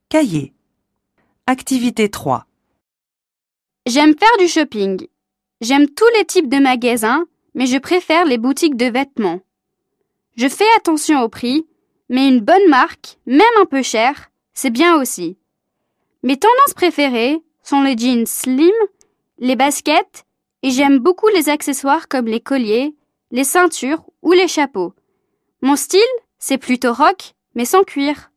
cahier. Activité 3. J'aime faire du shopping. J'aime tous les types de magasins, mais je préfère les boutiques de vêtements. Je fais attention au prix, mais une bonne marque, même un peu chère, c'est bien aussi. Mes tendances préférées sont les jeans slim, les baskets, et j'aime beaucoup les accessoires comme les colliers, les ceintures ou les chapeaux. Mon style, c'est plutôt rock, mais sans cuir.